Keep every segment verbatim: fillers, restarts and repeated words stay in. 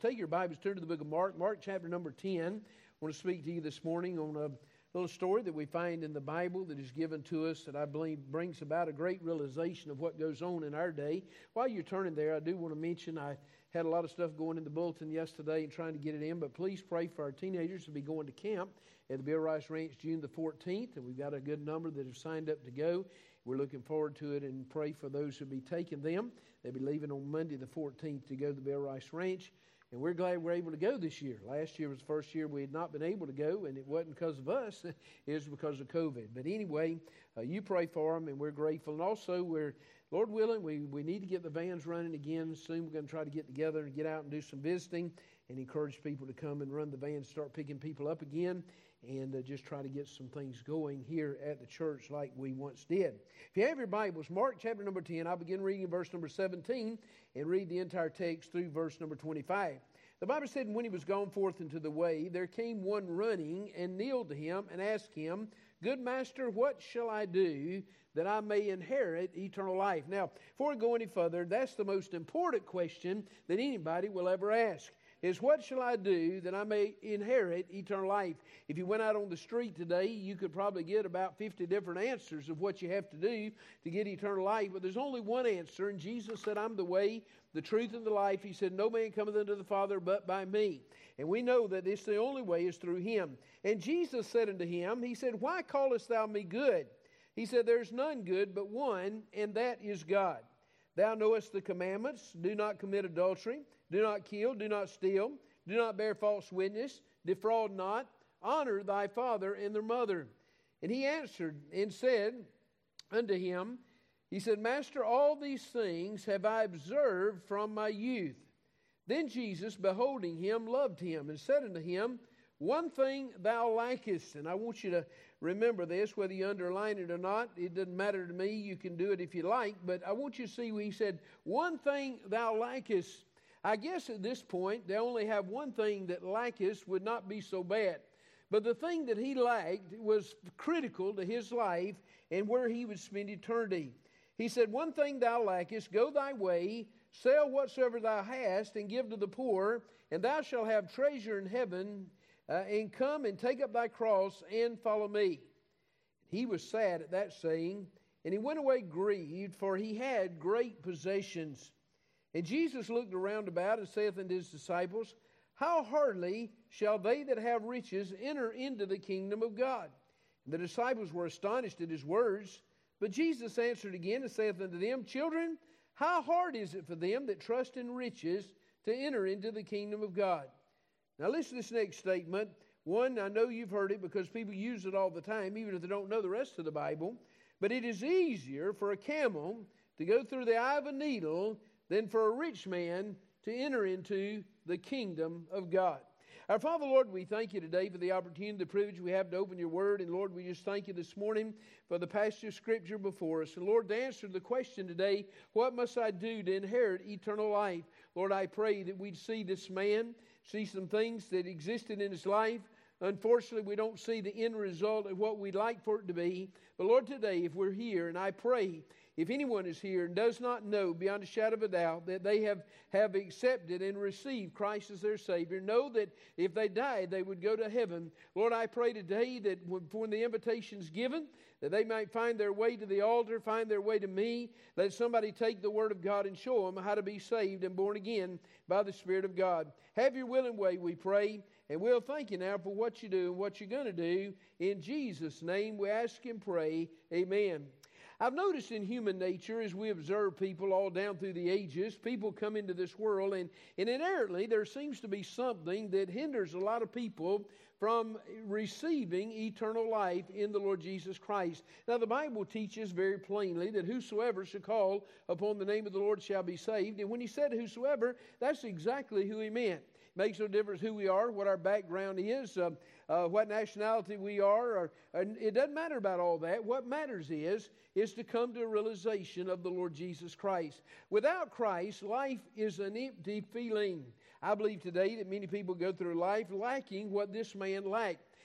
Take your Bibles, turn to the book of Mark, Mark chapter number ten. I want to speak to you this morning on a little story that we find in the Bible that is given to us that I believe brings about a great realization of what goes on in our day. While you're turning there, I do want to mention I had a lot of stuff going in the bulletin yesterday and trying to get it in, but please pray for our teenagers to be going to camp at the Bear Rice Ranch June the fourteenth, and we've got a good number that have signed up to go. We're looking forward to it and pray for those who will be taking them. They'll be leaving on Monday the fourteenth to go to the Bear Rice Ranch. And we're glad we're able to go this year. Last year was the first year we had not been able to go, and it wasn't because of us. It was because of COVID. But anyway, uh, you pray for them, and we're grateful. And also, we're, Lord willing, we, we need to get the vans running again soon. We're going to try to get together and get out and do some visiting and encourage people to come and run the vans, start picking people up again, and uh, just try to get some things going here at the church like we once did. If you have your Bibles, Mark chapter number ten, I'll begin reading verse number seventeen and read the entire text through verse number twenty-five. The Bible said, "And when he was gone forth into the way, there came one running and kneeled to him and asked him, 'Good master, what shall I do that I may inherit eternal life?'" Now, before we go any further, that's the most important question that anybody will ever ask. Is what shall I do that I may inherit eternal life? If you went out on the street today, you could probably get about fifty different answers of what you have to do to get eternal life. But there's only one answer, and Jesus said, "I'm the way, the truth, and the life." He said, "No man cometh unto the Father but by me." And we know that it's the only way is through him. And Jesus said unto him, he said, "Why callest thou me good?" He said, "There's none good but one, and that is God. Thou knowest the commandments: do not commit adultery, do not kill, do not steal, do not bear false witness, defraud not, honor thy father and their mother." And he answered and said unto him, he said, "Master, all these things have I observed from my youth." Then Jesus, beholding him, loved him, and said unto him, "One thing thou lackest." And I want you to remember this, whether you underline it or not. It doesn't matter to me. You can do it if you like. But I want you to see where he said, "One thing thou lackest." I guess at this point, they only have one thing that lackest would not be so bad. But the thing that he lacked was critical to his life and where he would spend eternity. He said, "One thing thou lackest, go thy way, sell whatsoever thou hast, and give to the poor, and thou shalt have treasure in heaven, uh, and come and take up thy cross and follow me." He was sad at that saying, and he went away grieved, for he had great possessions. And Jesus looked around about and saith unto his disciples, "How hardly shall they that have riches enter into the kingdom of God?" And the disciples were astonished at his words. But Jesus answered again and saith unto them, "Children, how hard is it for them that trust in riches to enter into the kingdom of God?" Now listen to this next statement. One, I know you've heard it because people use it all the time, even if they don't know the rest of the Bible. But it is easier for a camel to go through the eye of a needle than for a rich man to enter into the kingdom of God. Our Father, Lord, we thank you today for the opportunity, the privilege we have to open your word. And Lord, we just thank you this morning for the passage of Scripture before us. And Lord, to answer the question today, what must I do to inherit eternal life? Lord, I pray that we'd see this man, see some things that existed in his life. Unfortunately, we don't see the end result of what we'd like for it to be. But Lord, today, if we're here, and I pray, if anyone is here and does not know beyond a shadow of a doubt that they have, have accepted and received Christ as their Savior, know that if they died, they would go to heaven. Lord, I pray today that when the invitation's given, that they might find their way to the altar, find their way to me. Let somebody take the Word of God and show them how to be saved and born again by the Spirit of God. Have your will and way, we pray. And we'll thank you now for what you do and what you're going to do. In Jesus' name we ask and pray. Amen. I've noticed in human nature, as we observe people all down through the ages, people come into this world, and, and inherently there seems to be something that hinders a lot of people from receiving eternal life in the Lord Jesus Christ. Now, the Bible teaches very plainly that whosoever shall call upon the name of the Lord shall be saved. And when he said whosoever, that's exactly who he meant. Makes no difference who we are, what our background is, uh, uh, what nationality we are. Or, and it doesn't matter about all that. What matters is, is to come to a realization of the Lord Jesus Christ. Without Christ, life is an empty feeling. I believe today that many people go through life lacking what this man lacked.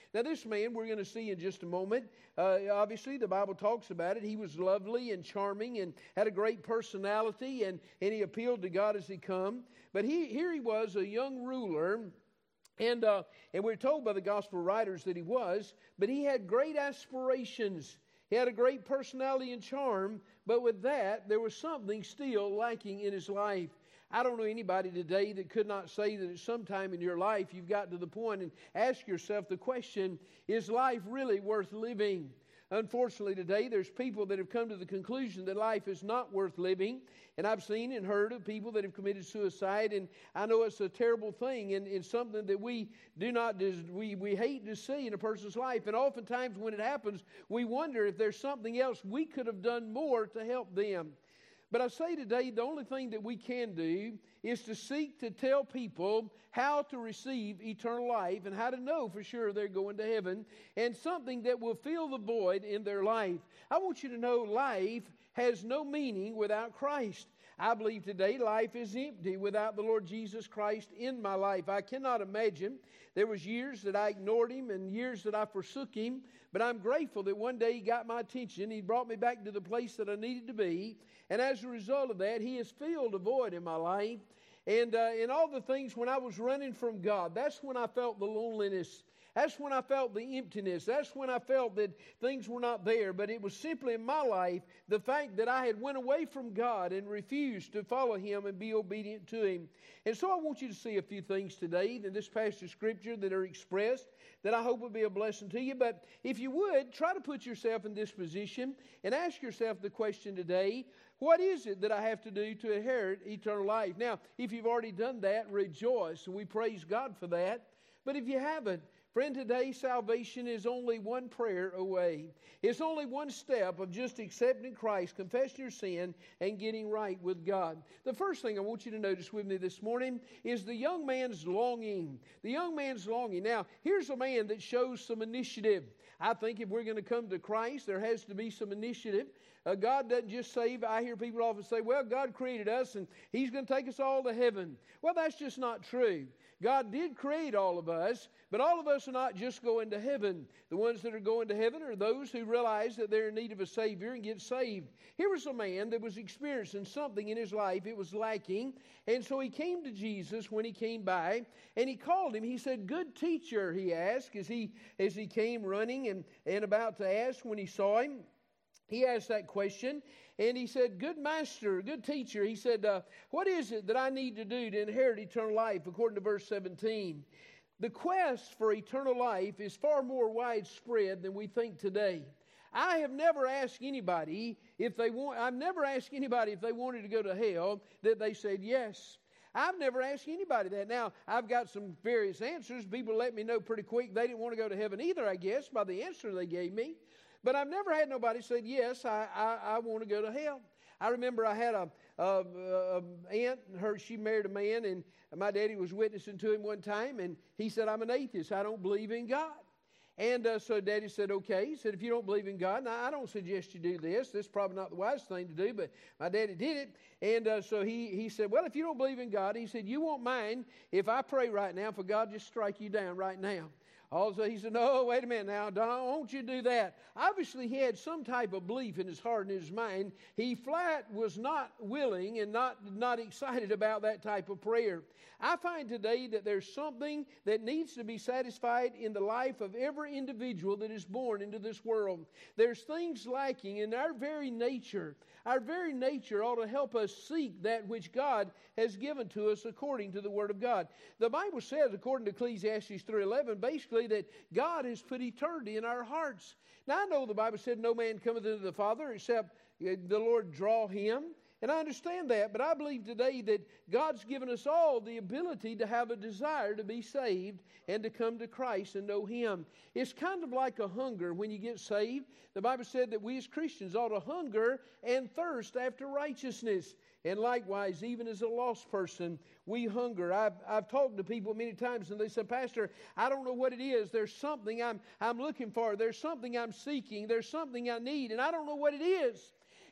Now, this man we're going to see in just a moment. Uh, obviously, the Bible talks about it. He was lovely and charming and had a great personality, and, and he appealed to God as he come. But he, here he was, a young ruler, and, uh, and we're told by the gospel writers that he was, but he had great aspirations. He had a great personality and charm, but with that, there was something still lacking in his life. I don't know anybody today that could not say that at some time in your life you've gotten to the point and ask yourself the question, is life really worth living? Unfortunately today there's people that have come to the conclusion that life is not worth living. And I've seen and heard of people that have committed suicide, and I know it's a terrible thing, and it's something that we do not, we, we hate to see in a person's life. And oftentimes when it happens, we wonder if there's something else we could have done more to help them. But I say today, the only thing that we can do is to seek to tell people how to receive eternal life and how to know for sure they're going to heaven, and something that will fill the void in their life. I want you to know life has no meaning without Christ. I believe today life is empty without the Lord Jesus Christ in my life. I cannot imagine. There was years that I ignored Him and years that I forsook Him, but I'm grateful that one day He got my attention. He brought me back to the place that I needed to be, and as a result of that, He has filled a void in my life. And uh, in all the things when I was running from God, that's when I felt the loneliness. That's when I felt the emptiness. That's when I felt that things were not there. But it was simply in my life the fact that I had went away from God and refused to follow Him and be obedient to Him. And so I want you to see a few things today in this passage of Scripture that are expressed that I hope will be a blessing to you. But if you would, try to put yourself in this position and ask yourself the question today, what is it that I have to do to inherit eternal life? Now, if you've already done that, rejoice, and we praise God for that. But if you haven't, friend, today salvation is only one prayer away. It's only one step of just accepting Christ, confessing your sin, and getting right with God. The first thing I want you to notice with me this morning is the young man's longing. The young man's longing. Now, here's a man that shows some initiative. I think if we're going to come to Christ, there has to be some initiative. Uh, God doesn't just save. I hear people often say, well, God created us and He's going to take us all to heaven. Well, that's just not true. God did create all of us, but all of us are not just going to heaven. The ones that are going to heaven are those who realize that they're in need of a Savior and get saved. Here was a man that was experiencing something in his life. It was lacking. And so he came to Jesus when he came by, and he called him. He said, good teacher, he asked, as he, as he came running and, and about to ask when he saw him. He asked that question, and he said, good master, good teacher. He said, uh, what is it that I need to do to inherit eternal life, according to verse seventeen? The quest for eternal life is far more widespread than we think today. I have never asked anybody if they want, I've never asked anybody if they wanted to go to hell that they said yes. I've never asked anybody that. Now, I've got some various answers. People let me know pretty quick they didn't want to go to heaven either, I guess, by the answer they gave me. But I've never had nobody say, yes, I, I, I want to go to hell. I remember I had a, a, a aunt, her, she married a man, and my daddy was witnessing to him one time, and he said, I'm an atheist. I don't believe in God. And uh, so Daddy said, okay. He said, if you don't believe in God, now I don't suggest you do this. This is probably not the wisest thing to do, but my daddy did it. And uh, so he, he said, well, if you don't believe in God, he said, you won't mind if I pray right now for God just strike you down right now. Also, he said, no, wait a minute now, Don, won't you do that? Obviously, he had some type of belief in his heart and his mind. He flat was not willing and not, not excited about that type of prayer. I find today that there's something that needs to be satisfied in the life of every individual that is born into this world. There's things lacking in our very nature. Our very nature ought to help us seek that which God has given to us according to the Word of God. The Bible says, according to Ecclesiastes three eleven, basically that God has put eternity in our hearts. Now, I know the Bible said no man cometh unto the Father except the Lord draw him. And I understand that, but I believe today that God's given us all the ability to have a desire to be saved and to come to Christ and know Him. It's kind of like a hunger when you get saved. The Bible said that we as Christians ought to hunger and thirst after righteousness. And likewise, even as a lost person, we hunger. I've, I've talked to people many times and they say, Pastor, I don't know what it is. There's something I'm, I'm looking for. There's something I'm seeking. There's something I need, and I don't know what it is.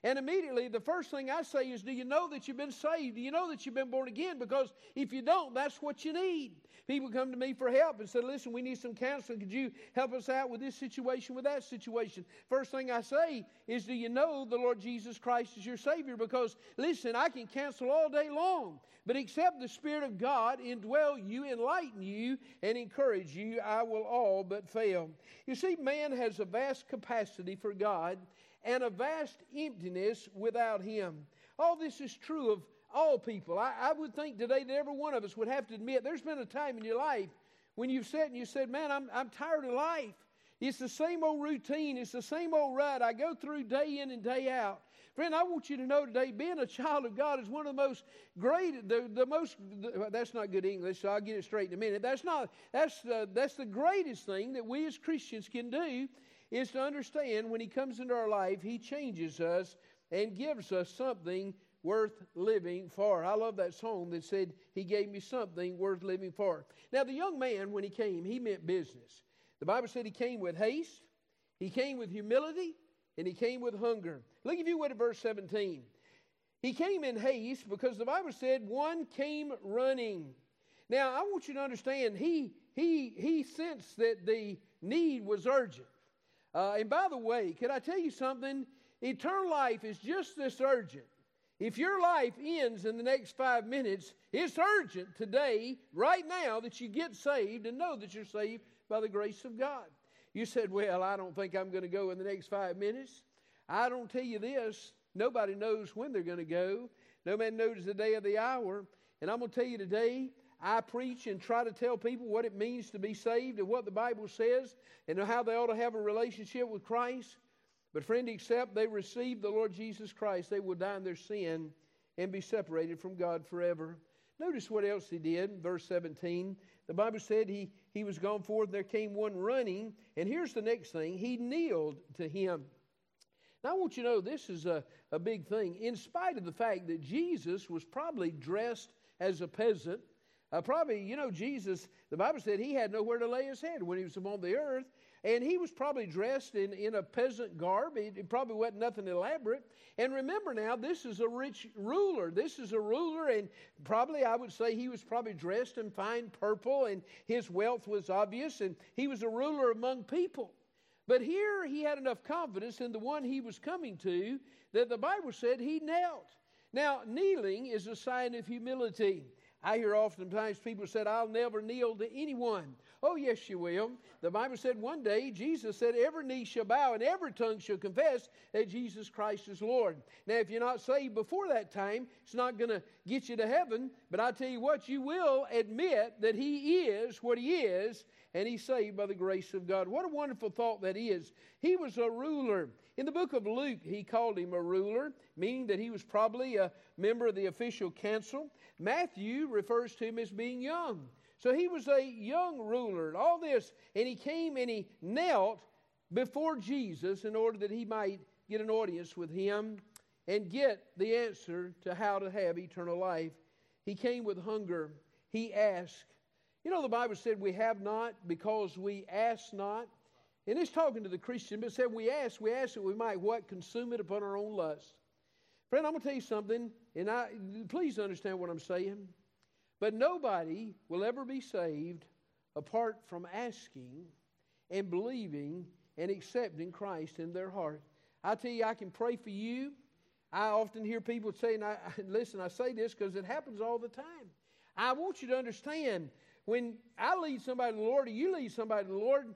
And immediately the first thing I say is, do you know that you've been saved? Do you know that you've been born again? Because if you don't, that's what you need. People come to me for help and say, listen, we need some counseling. Could you help us out with this situation, with that situation? First thing I say is, do you know the Lord Jesus Christ is your Savior? Because, listen, I can counsel all day long, but except the Spirit of God indwell you, enlighten you, and encourage you, I will all but fail. You see, man has a vast capacity for God and a vast emptiness without Him. All this is true of all people. I, I would think today that every one of us would have to admit there's been a time in your life when you've sat and you said, man, I'm, I'm tired of life. It's the same old routine. It's the same old rut I go through day in and day out. Friend, I want you to know today, being a child of God is one of the most great, the, the most, the, that's not good English, so I'll get it straight in a minute. That's not, that's the, that's the greatest thing that we as Christians can do, is to understand when He comes into our life, He changes us and gives us something worth living for. I love that song that said, He gave me something worth living for. Now, the young man, when he came, he meant business. The Bible said he came with haste, he came with humility, and he came with hunger. Look, if you would, at verse seventeen. He came in haste because the Bible said one came running. Now, I want you to understand, he, he, he sensed that the need was urgent. Uh, and by the way, could I tell you something? Eternal life is just this urgent. If your life ends in the next five minutes, it's urgent today, right now, that you get saved and know that you're saved by the grace of God. You said, well, I don't think I'm going to go in the next five minutes. I don't tell you this. Nobody knows when they're going to go. No man knows the day or the hour. And I'm going to tell you today, I preach and try to tell people what it means to be saved and what the Bible says and how they ought to have a relationship with Christ. But friend, except they receive the Lord Jesus Christ, they will die in their sin and be separated from God forever. Notice what else he did in verse seventeen. The Bible said he, he was gone forth, there came one running. And here's the next thing. He kneeled to him. Now I want you to know this is a, a big thing. In spite of the fact that Jesus was probably dressed as a peasant, uh, probably, you know, Jesus, the Bible said he had nowhere to lay his head when he was upon the earth. And he was probably dressed in, in a peasant garb. It, it probably wasn't nothing elaborate. And remember now, this is a rich ruler. This is a ruler, and probably I would say he was probably dressed in fine purple, and his wealth was obvious, and he was a ruler among people. But here he had enough confidence in the one he was coming to that the Bible said he knelt. Now, kneeling is a sign of humility. I hear oftentimes people said, I'll never kneel to anyone. Oh, yes, you will. The Bible said one day, Jesus said, every knee shall bow and every tongue shall confess that Jesus Christ is Lord. Now, if you're not saved before that time, it's not going to get you to heaven. But I tell you what, you will admit that He is what He is, and He's saved by the grace of God. What a wonderful thought that is. He was a ruler. In the book of Luke, he called him a ruler, meaning that he was probably a member of the official council. Matthew refers to him as being young. So he was a young ruler, all this, and he came and he knelt before Jesus in order that he might get an audience with him and get the answer to how to have eternal life. He came with hunger. He asked. You know, the Bible said we have not because we ask not. And it's talking to the Christian, but it said we ask, we ask that we might what? Consume it upon our own lust. Friend, I'm going to tell you something, and I please understand what I'm saying. But nobody will ever be saved apart from asking and believing and accepting Christ in their heart. I tell you, I can pray for you. I often hear people saying, I, listen, I say this because it happens all the time. I want you to understand, when I lead somebody to the Lord or you lead somebody to the Lord,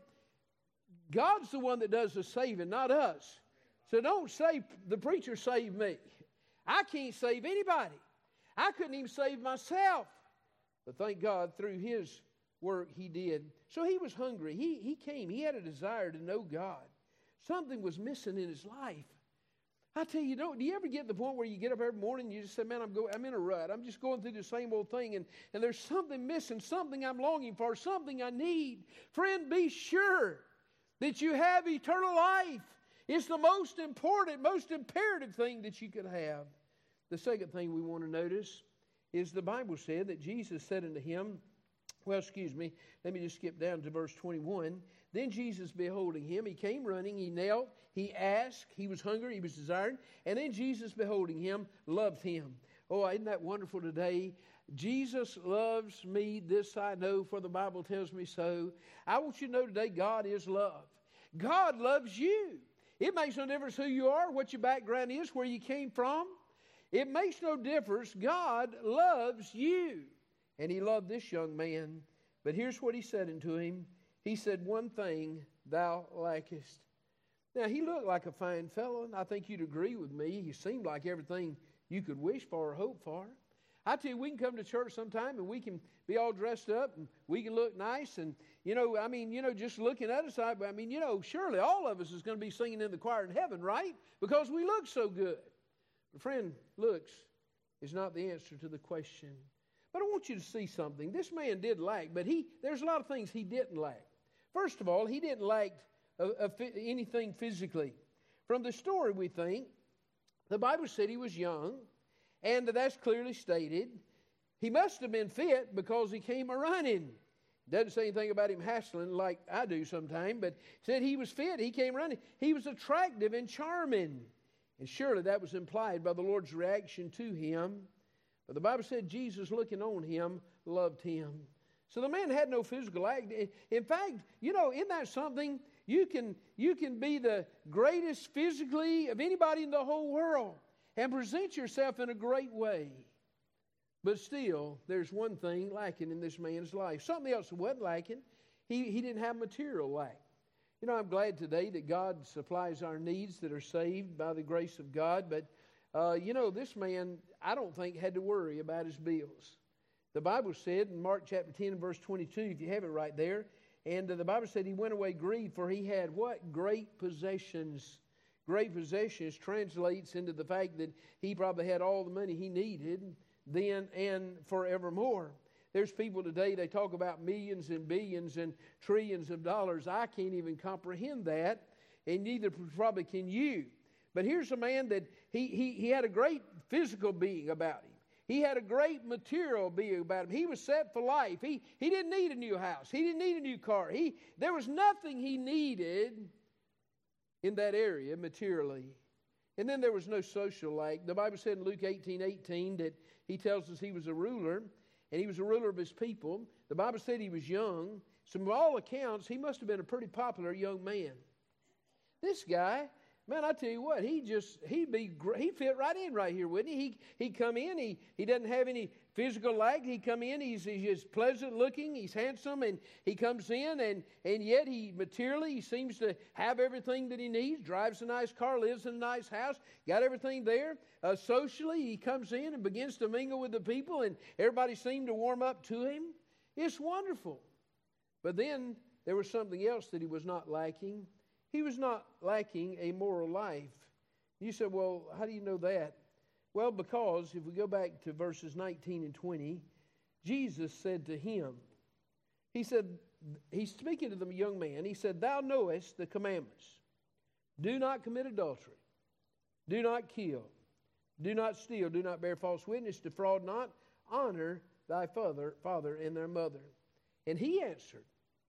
God's the one that does the saving, not us. So don't say, the preacher saved me. I can't save anybody. I couldn't even save myself. But thank God, through His work, He did. So he was hungry. He, he came. He had a desire to know God. Something was missing in his life. I tell you, don't, do you ever get to the point where you get up every morning and you just say, man, I'm, go, I'm in a rut. I'm just going through the same old thing, and, and there's something missing, something I'm longing for, something I need. Friend, be sure that you have eternal life. It's the most important, most imperative thing that you could have. The second thing we want to notice is the Bible said that Jesus said unto him, Well, excuse me, let me just skip down to verse twenty-one. Then Jesus, beholding him, he came running, he knelt, he asked, he was hungry, he was desired, and then Jesus, beholding him, loved him. Oh, isn't that wonderful today? Jesus loves me, this I know, for the Bible tells me so. I want you to know today, God is love. God loves you. It makes no difference who you are, what your background is, where you came from. It makes no difference. God loves you. And he loved this young man. But here's what he said unto him. He said, one thing thou lackest. Now, he looked like a fine fellow, and I think you'd agree with me. He seemed like everything you could wish for or hope for. I tell you, we can come to church sometime, and we can be all dressed up, and we can look nice. And, you know, I mean, you know, just looking at us, I, I mean, you know, surely all of us is going to be singing in the choir in heaven, right? Because we look so good. But, friend, looks is not the answer to the question. But I want you to see something. This man did lack, but he there's a lot of things he didn't lack. First of all, he didn't lack uh, uh, anything physically. From the story, we think, the Bible said he was young, and that's clearly stated. He must have been fit because he came a-running. Doesn't say anything about him hassling like I do sometimes, but said he was fit, he came running. He was attractive and charming. And surely that was implied by the Lord's reaction to him. But the Bible said Jesus, looking on him, loved him. So the man had no physical act. In fact, you know, isn't that something? You can, you can be the greatest physically of anybody in the whole world and present yourself in a great way. But still, there's one thing lacking in this man's life. Something else wasn't lacking. He, he didn't have material lack. You know, I'm glad today that God supplies our needs that are saved by the grace of God. But, uh, you know, this man, I don't think, had to worry about his bills. The Bible said in Mark chapter ten, verse twenty-two, if you have it right there, and uh, the Bible said he went away grieved, for he had what? Great possessions. Great possessions translates into the fact that he probably had all the money he needed then and forevermore. There's people today, they talk about millions and billions and trillions of dollars. I can't even comprehend that, and neither probably can you. But here's a man that he, he, he had a great physical being about him. He had a great material being about him. He was set for life. He, he didn't need a new house. He didn't need a new car. He, there was nothing he needed in that area materially. And then there was no social lack. The Bible said in Luke eighteen eighteen that he tells us he was a ruler, and he was a ruler of his people. The Bible said he was young. So from all accounts, he must have been a pretty popular young man. This guy, man, I tell you what, he just, he'd be, he'd fit right in right here, wouldn't he? He, he'd come in, he, he doesn't have any physical lack. He'd come in, he's, he's just pleasant looking, he's handsome, and he comes in, and, and yet he materially, he seems to have everything that he needs, drives a nice car, lives in a nice house, got everything there. Uh, socially, he comes in and begins to mingle with the people, and everybody seemed to warm up to him. It's wonderful. But then there was something else that he was not lacking. He was not lacking a moral life. You said, well, how do you know that? Well, because if we go back to verses nineteen and twenty, Jesus said to him, he said, he's speaking to the young man, he said, thou knowest the commandments. Do not commit adultery. Do not kill. Do not steal. Do not bear false witness. Defraud not. Honor thy father, father and their mother. And he answered.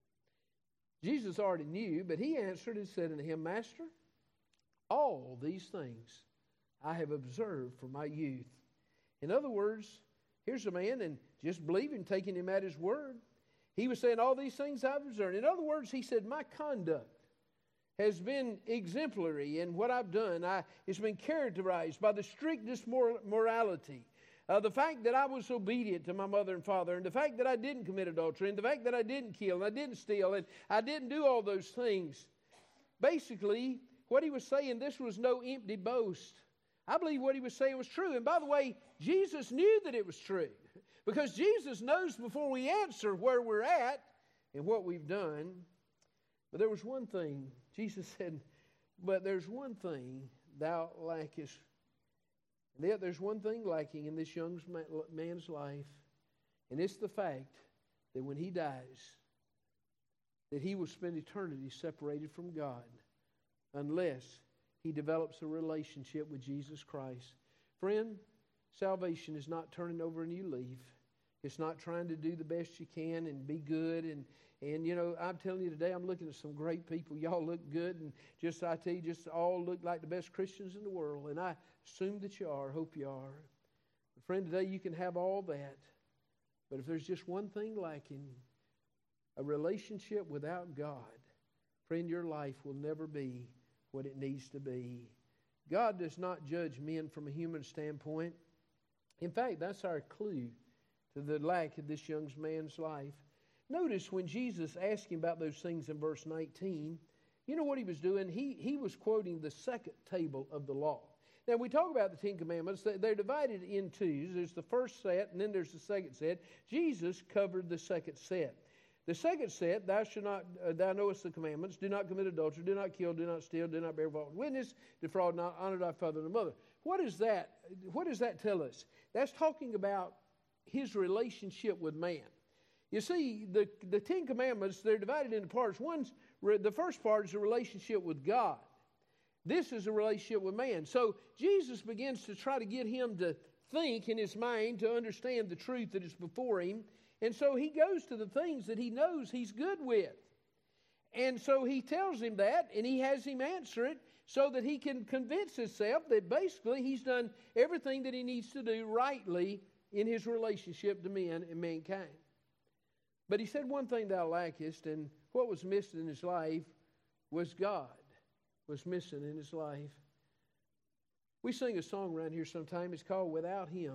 Jesus already knew, but he answered and said unto him, Master, all these things I have observed from my youth. In other words, here's a man, and just believing, taking him at his word. He was saying, all these things I've observed. In other words, he said, my conduct has been exemplary in what I've done. I, it's been characterized by the strictest mor- morality. Uh, the fact that I was obedient to my mother and father, and the fact that I didn't commit adultery, and the fact that I didn't kill, and I didn't steal, and I didn't do all those things. Basically, what he was saying, this was no empty boast. I believe what he was saying was true. And by the way, Jesus knew that it was true. Because Jesus knows before we answer where we're at and what we've done. But there was one thing. Jesus said, but there's one thing thou lackest. And yet there's one thing lacking in this young man's life. And it's the fact that when he dies, that he will spend eternity separated from God unless he develops a relationship with Jesus Christ. Friend, salvation is not turning over a new leaf. It's not trying to do the best you can and be good. And, and you know, I'm telling you today, I'm looking at some great people. Y'all look good. And just, I tell you, just all look like the best Christians in the world. And I assume that you are. Hope you are. But friend, today you can have all that. But if there's just one thing lacking, a relationship without God, friend, your life will never be what it needs to be. God does not judge men from a human standpoint. In fact, that's our clue to the lack of this young man's life. Notice when Jesus asked him about those things in verse nineteen, you know what he was doing? He, he was quoting the second table of the law. Now, we talk about the Ten Commandments. They're divided in twos. There's the first set, and then there's the second set. Jesus covered the second set. The second set, thou shalt not, uh, thou knowest the commandments, do not commit adultery, do not kill, do not steal, do not bear false witness, defraud not, honor thy father and mother. What is that? What does that tell us? That's talking about his relationship with man. You see, the, the Ten Commandments, they're divided into parts. One's, the first part is a relationship with God. This is a relationship with man. So Jesus begins to try to get him to think in his mind, to understand the truth that is before him. And so he goes to the things that he knows he's good with. And so he tells him that, and he has him answer it so that he can convince himself that basically he's done everything that he needs to do rightly in his relationship to men and mankind. But he said one thing thou lackest, and what was missing in his life was God was missing in his life. We sing a song around here sometime. It's called Without Him,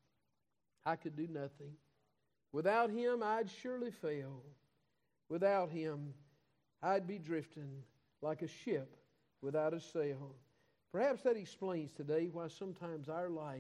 I Could Do Nothing. Without Him, I'd surely fail. Without Him, I'd be drifting like a ship without a sail. Perhaps that explains today why sometimes our life,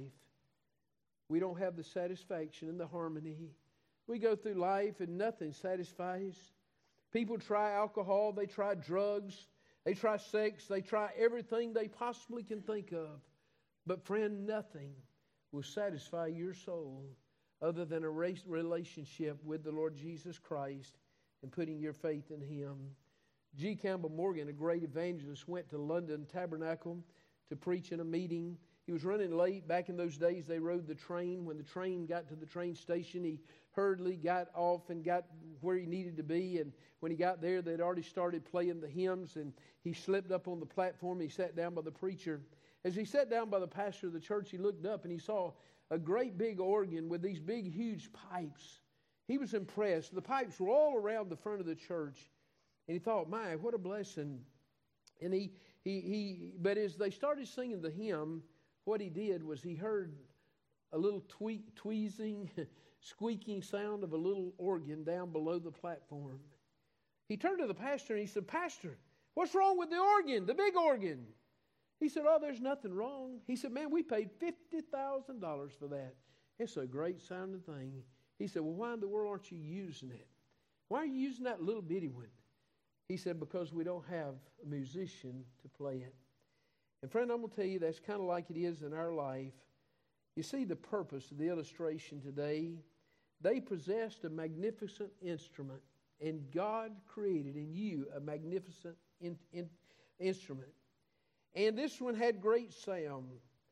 we don't have the satisfaction and the harmony. We go through life and nothing satisfies. People try alcohol, they try drugs, they try sex, they try everything they possibly can think of. But friend, nothing will satisfy your soul other than a relationship with the Lord Jesus Christ and putting your faith in Him. G. Campbell Morgan, a great evangelist, went to London Tabernacle to preach in a meeting. He was running late. Back in those days, they rode the train. When the train got to the train station, he hurriedly got off and got where he needed to be. And when he got there, they'd already started playing the hymns, and he slipped up on the platform. He sat down by the preacher. As he sat down by the pastor of the church, he looked up and he saw a great big organ with these big, huge pipes. He was impressed. The pipes were all around the front of the church. And he thought, my, what a blessing. And he, he, he, but as they started singing the hymn, what he did was he heard a little tweak, tweezing, squeaking sound of a little organ down below the platform. He turned to the pastor and he said, Pastor, what's wrong with the organ, the big organ? He said, oh, there's nothing wrong. He said, man, we paid fifty thousand dollars for that. It's a great sounding thing. He said, well, why in the world aren't you using it? Why are you using that little bitty one? He said, because we don't have a musician to play it. And friend, I'm going to tell you, that's kind of like it is in our life. You see the purpose of the illustration today. They possessed a magnificent instrument, and God created in you a magnificent in, in, instrument. And this one had great sound.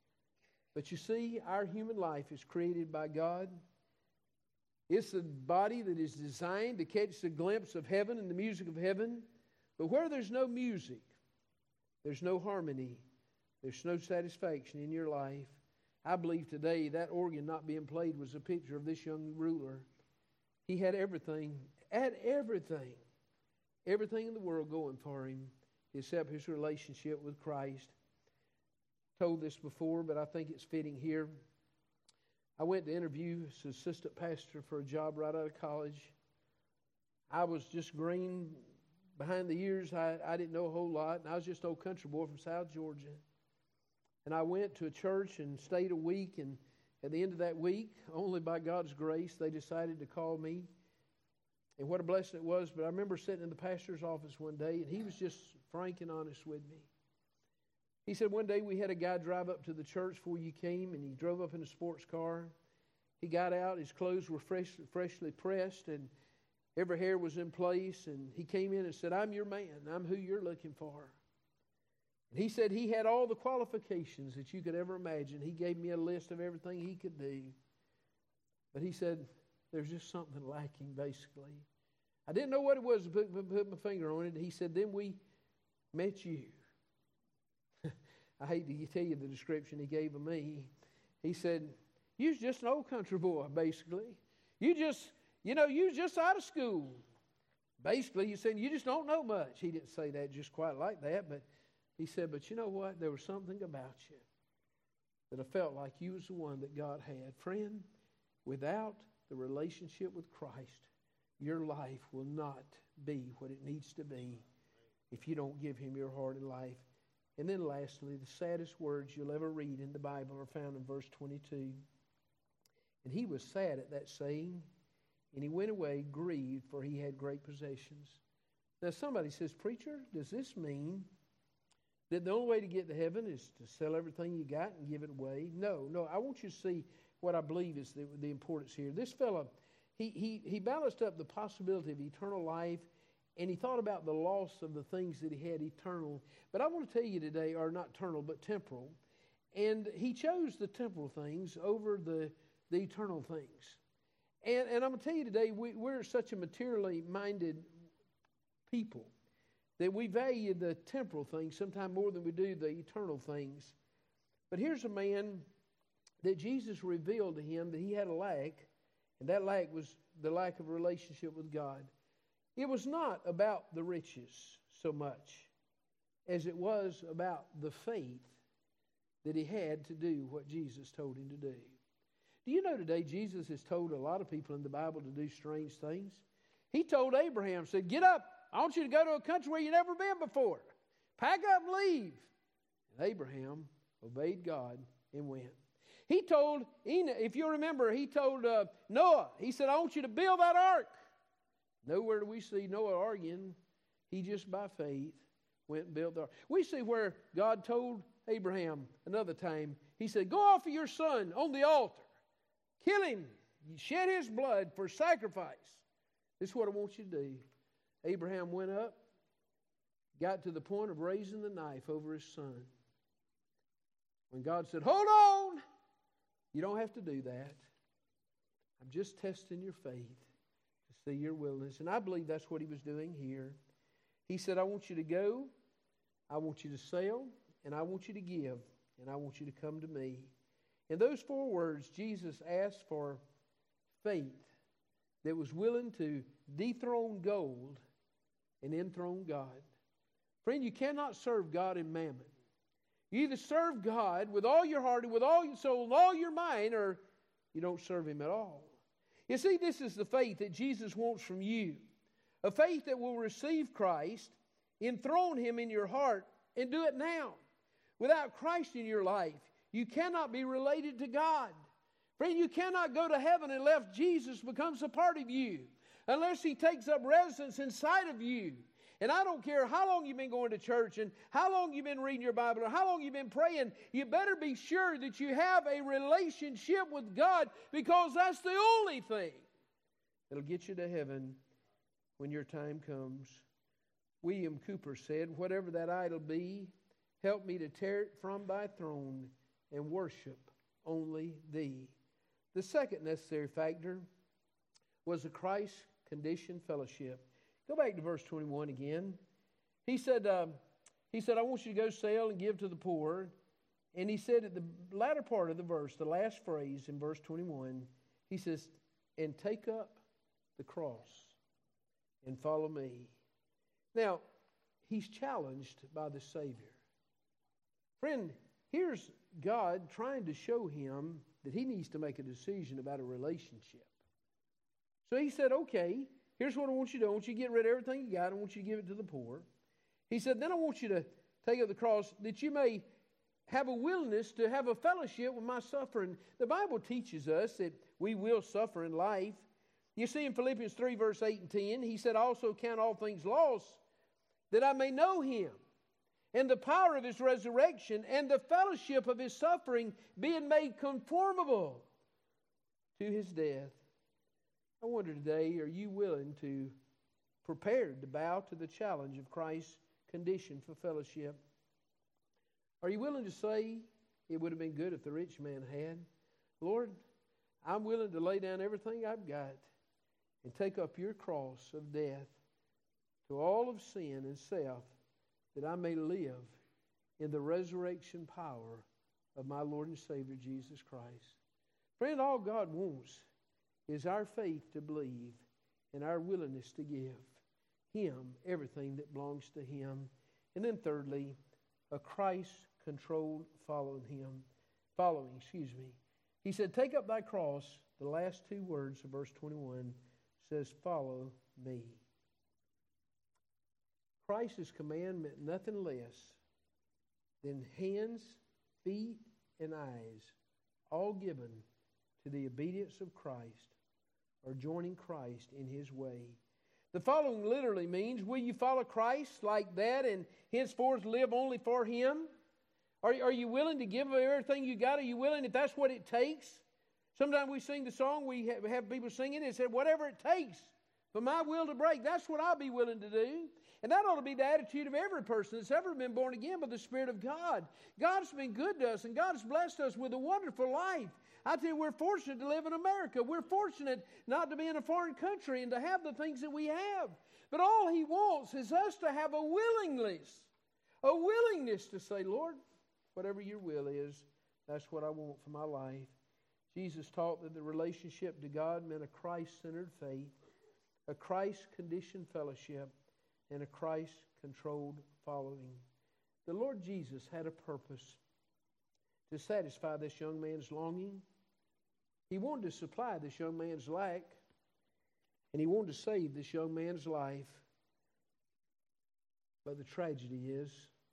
But you see, our human life is created by God. It's a body that is designed to catch the glimpse of heaven and the music of heaven. But where there's no music, there's no harmony, there's no satisfaction in your life. I believe today that organ not being played was a picture of this young ruler. He had everything, had everything, everything in the world going for him except his relationship with Christ. Told this before, but I think it's fitting here. I went to interview as assistant pastor for a job right out of college. I was just green behind the ears. I, I didn't know a whole lot, and I was just an old country boy from South Georgia. And I went to a church and stayed a week, and at the end of that week, only by God's grace, they decided to call me. And what a blessing it was. But I remember sitting in the pastor's office one day, and he was just frank and honest with me. He said, one day we had a guy drive up to the church before you came, and he drove up in a sports car. He got out, his clothes were fresh, freshly pressed, and every hair was in place. And he came in and said, I'm your man. I'm who you're looking for. And he said he had all the qualifications that you could ever imagine. He gave me a list of everything he could do. But he said, there's just something lacking, basically. I didn't know what it was to put, put, put my finger on it. He said, then we met you. I hate to tell you the description he gave of me. He said, you was just an old country boy, basically. You just, you know, you was just out of school. Basically, he said, you just don't know much. He didn't say that just quite like that, but he said, but you know what? There was something about you that I felt like you was the one that God had. Friend, without the relationship with Christ, your life will not be what it needs to be if you don't give Him your heart and life. And then lastly, the saddest words you'll ever read in the Bible are found in verse twenty-two. And he was sad at that saying, and he went away grieved, for he had great possessions. Now somebody says, preacher, does this mean that the only way to get to heaven is to sell everything you got and give it away? No, no. I want you to see what I believe is the, the importance here. This fellow, he, he, he balanced up the possibility of eternal life, and he thought about the loss of the things that he had eternal. But I want to tell you today, are not eternal, but temporal. And he chose the temporal things over the, the eternal things. And, and I'm going to tell you today, we, we're such a materially minded people that we value the temporal things sometimes more than we do the eternal things. But here's a man that Jesus revealed to him that he had a lack, and that lack was the lack of a relationship with God. It was not about the riches so much as it was about the faith that he had to do what Jesus told him to do. Do you know today Jesus has told a lot of people in the Bible to do strange things? He told Abraham, said, get up. I want you to go to a country where you've never been before. Pack up and leave. And Abraham obeyed God and went. He told, Enoch, if you remember, he told uh, Noah, he said, I want you to build that ark. Nowhere do we see Noah arguing. He just by faith went and built the ark. We see where God told Abraham another time, he said, go offer your son on the altar. Kill him. Shed his blood for sacrifice. This is what I want you to do. Abraham went up, got to the point of raising the knife over his son. When God said, hold on, you don't have to do that. I'm just testing your faith to see your willingness. And I believe that's what he was doing here. He said, I want you to go, I want you to sell, and I want you to give, and I want you to come to me. In those four words, Jesus asked for faith that was willing to dethrone gold and enthrone God. Friend, you cannot serve God in mammon. You either serve God with all your heart and with all your soul and all your mind, or you don't serve Him at all. You see, this is the faith that Jesus wants from you. A faith that will receive Christ, enthrone Him in your heart, and do it now. Without Christ in your life, you cannot be related to God. Friend, you cannot go to heaven unless Jesus becomes a part of you. Unless He takes up residence inside of you. And I don't care how long you've been going to church and how long you've been reading your Bible or how long you've been praying, you better be sure that you have a relationship with God, because that's the only thing that'll get you to heaven when your time comes. William Cooper said, whatever that idol be, help me to tear it from thy throne and worship only thee. The second necessary factor was a Christ-conditioned fellowship. Go back to verse twenty-one again. He said, um, he said, I want you to go sell and give to the poor. And he said at the latter part of the verse, the last phrase in verse twenty-one, he says, and take up the cross and follow me. Now, he's challenged by the Savior. Friend, here's God trying to show him that he needs to make a decision about a relationship. So he said, okay, here's what I want you to do. I want you to get rid of everything you got. I want you to give it to the poor. He said, then I want you to take up the cross that you may have a willingness to have a fellowship with my suffering. The Bible teaches us that we will suffer in life. You see in Philippians three, verse eight and ten, he said, I also count all things lost, that I may know Him, and the power of His resurrection, and the fellowship of His suffering, being made conformable to His death. I wonder today, are you willing to, prepared to bow to the challenge of Christ's condition for fellowship? Are you willing to say, it would have been good if the rich man had? Lord, I'm willing to lay down everything I've got and take up your cross of death to all of sin and self, that I may live in the resurrection power of my Lord and Savior Jesus Christ. Friend, all God wants is our faith to believe and our willingness to give Him everything that belongs to Him. And then thirdly, a Christ-controlled following Him. Following, excuse me. He said, take up thy cross. The last two words of verse twenty-one says, follow me. Christ's command meant nothing less than hands, feet, and eyes, all given to the obedience of Christ, or joining Christ in His way. The following literally means, will you follow Christ like that and henceforth live only for Him? Are, are you willing to give everything you got? Are you willing, if that's what it takes? Sometimes we sing the song, we have, have people singing it and say, whatever it takes for my will to break, that's what I'll be willing to do. And that ought to be the attitude of every person that's ever been born again by the Spirit of God. God's been good to us, and God's blessed us with a wonderful life. I tell you, we're fortunate to live in America. We're fortunate not to be in a foreign country and to have the things that we have. But all He wants is us to have a willingness, a willingness to say, Lord, whatever your will is, that's what I want for my life. Jesus taught that the relationship to God meant a Christ-centered faith, a Christ-conditioned fellowship, and a Christ-controlled following. The Lord Jesus had a purpose to satisfy this young man's longing. He wanted to supply this young man's lack, and He wanted to save this young man's life. But the tragedy is,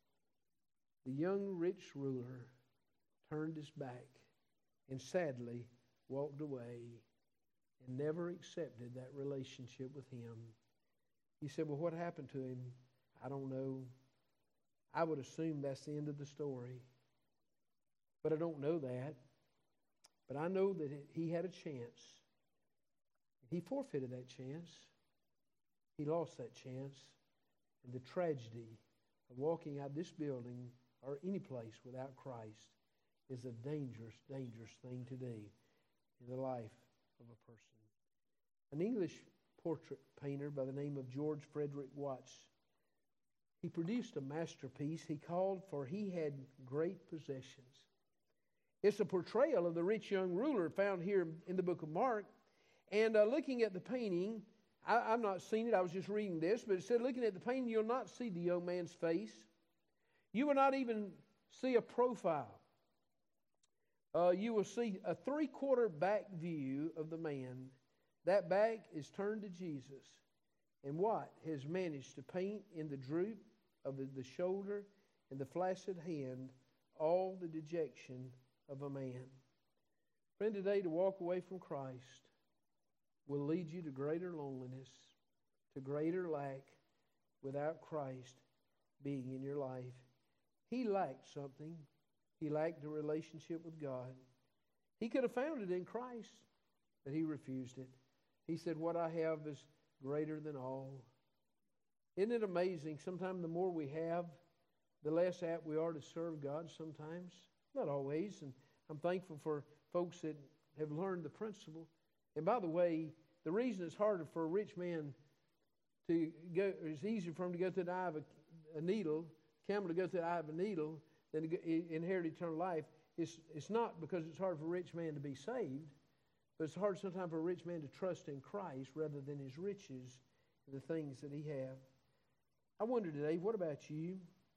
the young rich ruler turned his back and sadly walked away and never accepted that relationship with Him. You said, well, what happened to him? I don't know. I would assume that's the end of the story. But I don't know that. But I know that he had a chance. He forfeited that chance. He lost that chance. And the tragedy of walking out this building or any place without Christ is a dangerous, dangerous thing to do in the life of a person. An English portrait painter by the name of George Frederick Watts, he produced a masterpiece he called For He Had Great Possessions. It's a portrayal of the rich young ruler found here in the book of Mark. And uh, looking at the painting, I, I've not seen it, I was just reading this, but it said looking at the painting, you'll not see the young man's face. You will not even see a profile. Uh, you will see a three-quarter back view of the man. That back is turned to Jesus. And what has managed to paint in the droop of the, the shoulder and the flaccid hand all the dejection of a man. Friend, today to walk away from Christ will lead you to greater loneliness, to greater lack without Christ being in your life. He lacked something. He lacked a relationship with God. He could have found it in Christ, but he refused it. He said, what I have is greater than all. Isn't it amazing? Sometimes the more we have, the less apt we are to serve God sometimes. Not always. And I'm thankful for folks that have learned the principle. And by the way, the reason it's harder for a rich man to go, it's easier for him to go through the eye of a, a needle, camel to go through the eye of a needle, than to inherit eternal life. It's, it's not because it's hard for a rich man to be saved, but it's hard sometimes for a rich man to trust in Christ rather than his riches and the things that he has. I wonder today, what about you?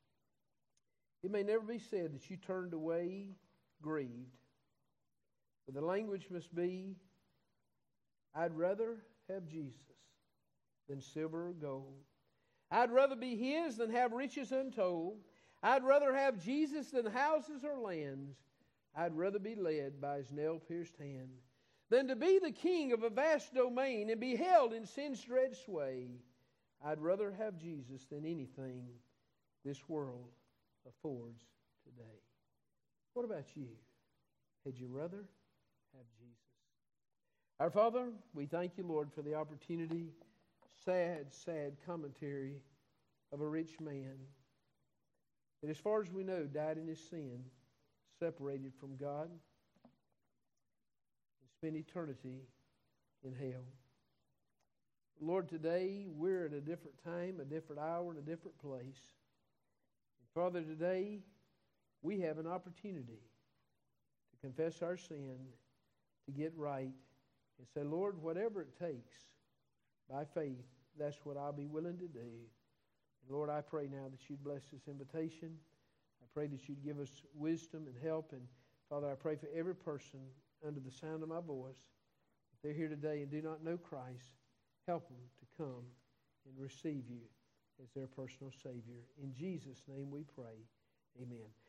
It may never be said that you turned away grieved, but the language must be, I'd rather have Jesus than silver or gold. I'd rather be His than have riches untold. I'd rather have Jesus than houses or lands. I'd rather be led by His nail-pierced hand than to be the king of a vast domain and be held in sin's dread sway. I'd rather have Jesus than anything this world affords today. What about you? Had you rather have Jesus? Our Father, we thank you, Lord, for the opportunity, sad, sad commentary of a rich man that, as far as we know, died in his sin, separated from God. spend eternity in hell. Lord, today we're at a different time, a different hour, and a different place. And Father, today we have an opportunity to confess our sin, to get right, and say, Lord, whatever it takes, by faith, that's what I'll be willing to do. And Lord, I pray now that you'd bless this invitation. I pray that you'd give us wisdom and help. And Father, I pray for every person under the sound of my voice. If they're here today and do not know Christ, help them to come and receive you as their personal Savior. In Jesus' name we pray. Amen.